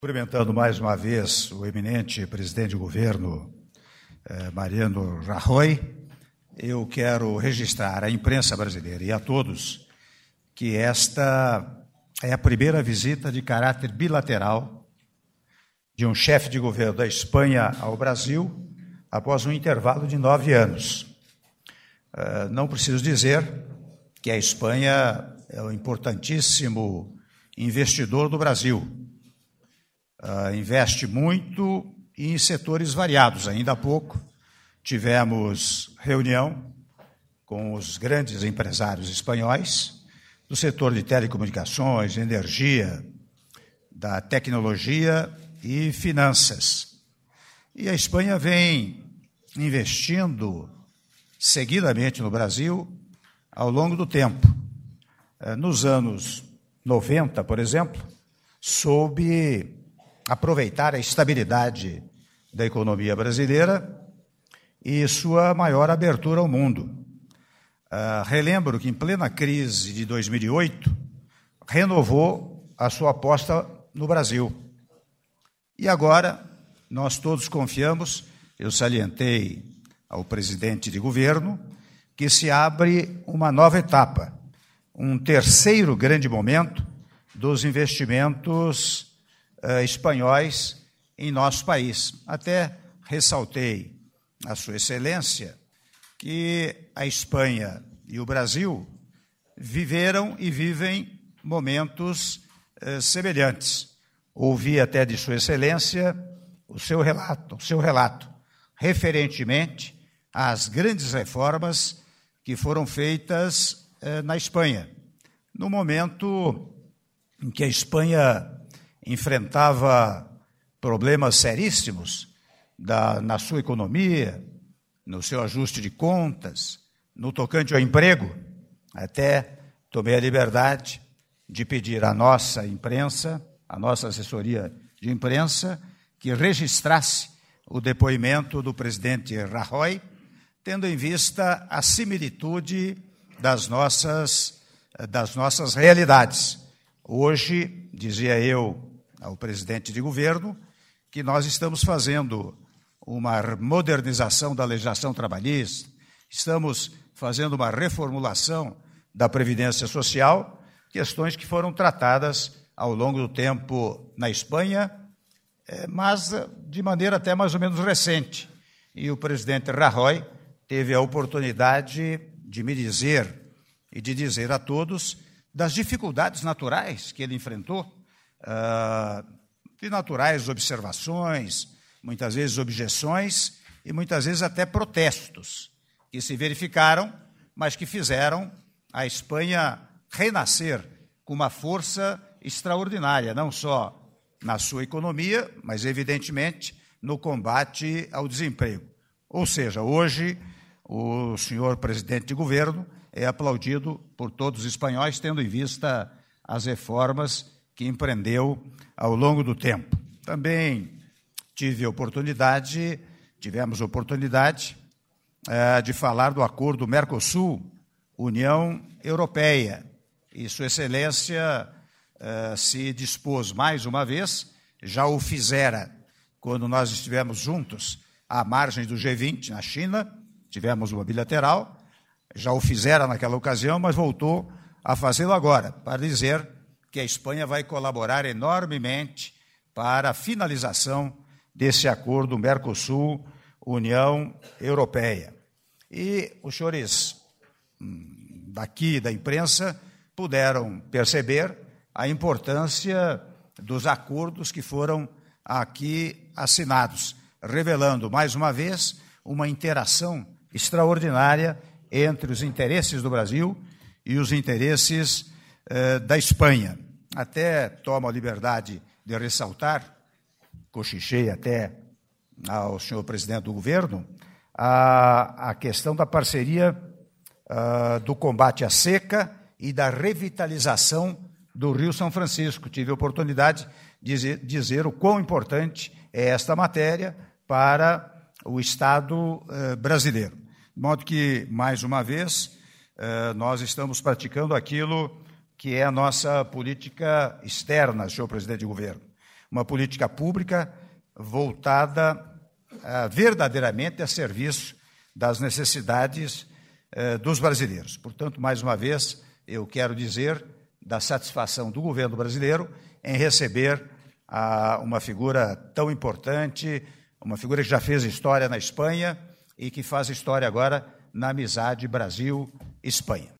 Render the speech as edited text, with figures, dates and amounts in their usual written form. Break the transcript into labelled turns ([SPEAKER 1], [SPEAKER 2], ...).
[SPEAKER 1] Cumprimentando mais uma vez o eminente presidente de governo, Mariano Rajoy, eu quero registrar à imprensa brasileira e a todos que esta é a primeira visita de caráter bilateral de um chefe de governo da Espanha ao Brasil após um intervalo de 9 anos. Não preciso dizer que a Espanha é um importantíssimo investidor do Brasil. Investe muito em setores variados. Ainda há pouco tivemos reunião com os grandes empresários espanhóis do setor de telecomunicações, energia, da tecnologia e finanças. E a Espanha vem investindo seguidamente no Brasil ao longo do tempo. Nos anos 90, por exemplo, soube aproveitar a estabilidade da economia brasileira e sua maior abertura ao mundo. Relembro que, em plena crise de 2008, renovou a sua aposta no Brasil. E agora, nós todos confiamos, eu salientei ao presidente de governo, que se abre uma nova etapa, um terceiro grande momento dos investimentos espanhóis em nosso país. Até ressaltei a Sua Excelência que a Espanha e o Brasil viveram e vivem momentos semelhantes. Ouvi até de Sua Excelência o seu relato referentemente às grandes reformas que foram feitas na Espanha, no momento em que a Espanha enfrentava problemas seríssimos na sua economia, no seu ajuste de contas, no tocante ao emprego. Até tomei a liberdade de pedir à nossa imprensa, à nossa assessoria de imprensa, que registrasse o depoimento do presidente Rajoy, tendo em vista a similitude das nossas realidades. Hoje, dizia eu ao presidente de governo, que nós estamos fazendo uma modernização da legislação trabalhista, estamos fazendo uma reformulação da Previdência Social, questões que foram tratadas ao longo do tempo na Espanha, mas de maneira até mais ou menos recente. E o presidente Rajoy teve a oportunidade de me dizer e de dizer a todos das dificuldades naturais que ele enfrentou, de naturais observações, muitas vezes objeções e muitas vezes até protestos que se verificaram, mas que fizeram a Espanha renascer com uma força extraordinária, não só na sua economia, mas evidentemente no combate ao desemprego. Ou seja, hoje o senhor presidente de governo é aplaudido por todos os espanhóis, tendo em vista as reformas que empreendeu ao longo do tempo. Também tivemos oportunidade de falar do acordo Mercosul-União Europeia. E Sua Excelência se dispôs mais uma vez, já o fizera quando nós estivemos juntos à margem do G20 na China, tivemos uma bilateral, já o fizera naquela ocasião, mas voltou a fazê-lo agora, para dizer que a Espanha vai colaborar enormemente para a finalização desse acordo Mercosul-União Europeia. E os senhores daqui da imprensa puderam perceber a importância dos acordos que foram aqui assinados, revelando, mais uma vez, uma interação extraordinária entre os interesses do Brasil e os interesses da Espanha. Até tomo a liberdade de ressaltar, cochichei até ao senhor presidente do governo, a questão da parceria do combate à seca e da revitalização do Rio São Francisco. Tive a oportunidade de dizer o quão importante é esta matéria para o Estado brasileiro. De modo que, mais uma vez, nós estamos praticando aquilo que é a nossa política externa, senhor presidente de governo. uma política pública voltada verdadeiramente a serviço das necessidades dos brasileiros. Portanto, mais uma vez, eu quero dizer da satisfação do governo brasileiro em receber uma figura tão importante, uma figura que já fez história na Espanha e que faz história agora na amizade Brasil-Espanha.